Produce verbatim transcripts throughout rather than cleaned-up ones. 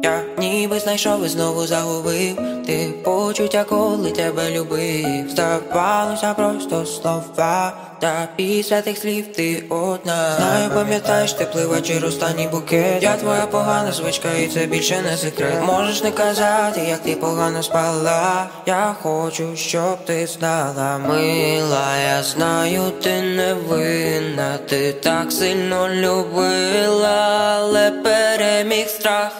Я ніби знайшов і знову загубив ти почуття, коли тебе любив. Здавалося просто слова, та після тих слів ти одна. Знаю, пам'ятаєш теплий вечір, останній букет. Я твоя погана звичка і це більше не секрет. Можеш не казати, як ти погано спала. Я хочу, щоб ти знала, мила, я знаю, ти не винна. Ти так сильно любила, але переміг страх.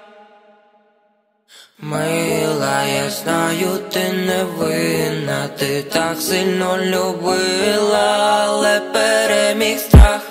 Мила, я знаю, ти не винна. Ти так сильно любила, але переміг страх.